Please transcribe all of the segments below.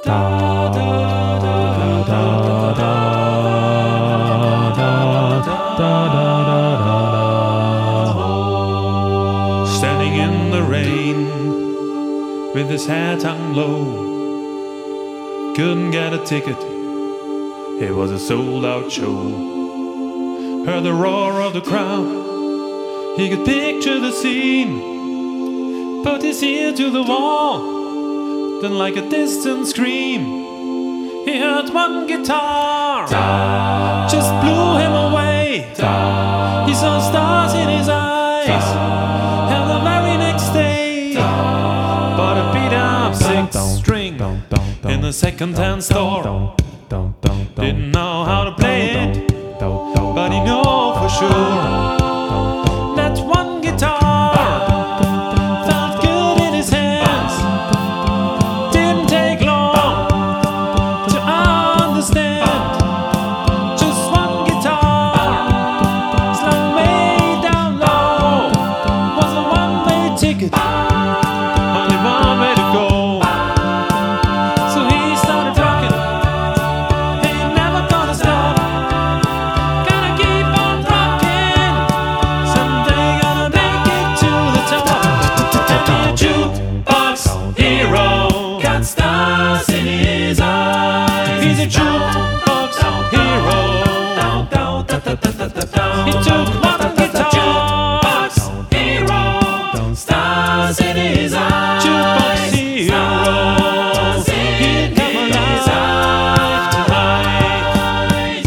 Standing in the rain with his head hung low, couldn't get a ticket, it was a sold-out show. Heard the roar of the crowd, he could picture the scene, put his ear to the wall, then like a distant scream, he heard one guitar, just blew him away. He saw stars in his eyes, and the very next day bought a beat-up six-string in a second-hand store. Didn't know how to play it, but he knew for sure that one guitar felt good in his hands. Didn't take long to understand. Just one guitar, slung way down low, was a one-way ticket, only one way to go. So he started rocking, ain't never gonna stop. Gotta keep on rocking, someday gonna make it to the top. And the jukebox hero got stars in his eyes. He's a jukebox hero. He took one guitar, hero, stars in his eyes. Jukebox hero, he'd come alive tonight.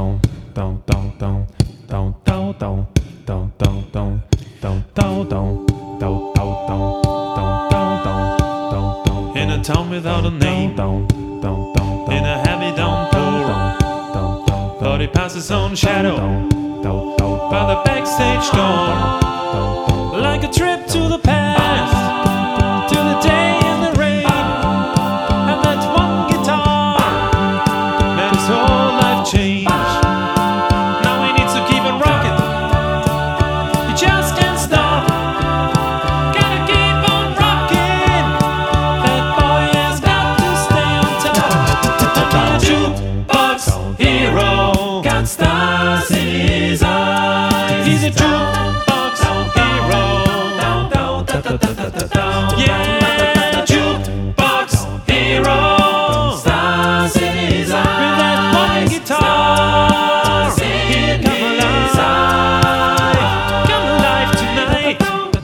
In a town without a name, in a heavy downpour, thought he passed his own shadow by the backstage door, like a trip to the past, to the day in the rain. And that one guitar made his whole life change. Now he needs to keep on rocking, he just can't stop. Gotta keep on rocking, that boy has got to stay on top. And the jukebox hero got stars in his eyes. He's a jukebox hero. Yeah, jukebox hero, stars in his eyes. With that one guitar, he'll come alive, come alive tonight.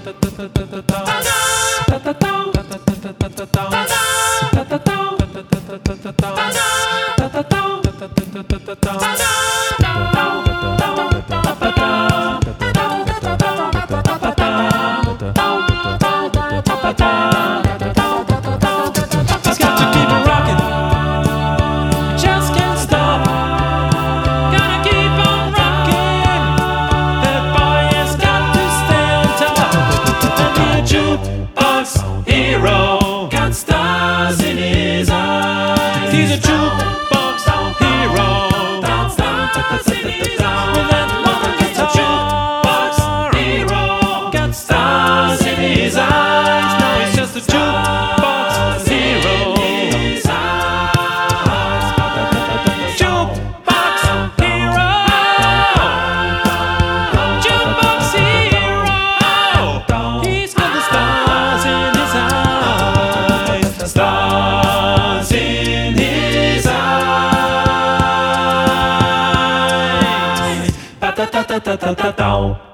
He's got to keep on rocking, just can't stop. Gotta keep on rocking, that boy has got to stay on top. And the jukebox hero got stars in his eyes. He's a jukebox hero. With that one guitar, hero got stars in his eyes. Now he's just a jukebox hero. Jukebox hero. Jukebox hero. He's got the stars in his eyes. Stars in his eyes.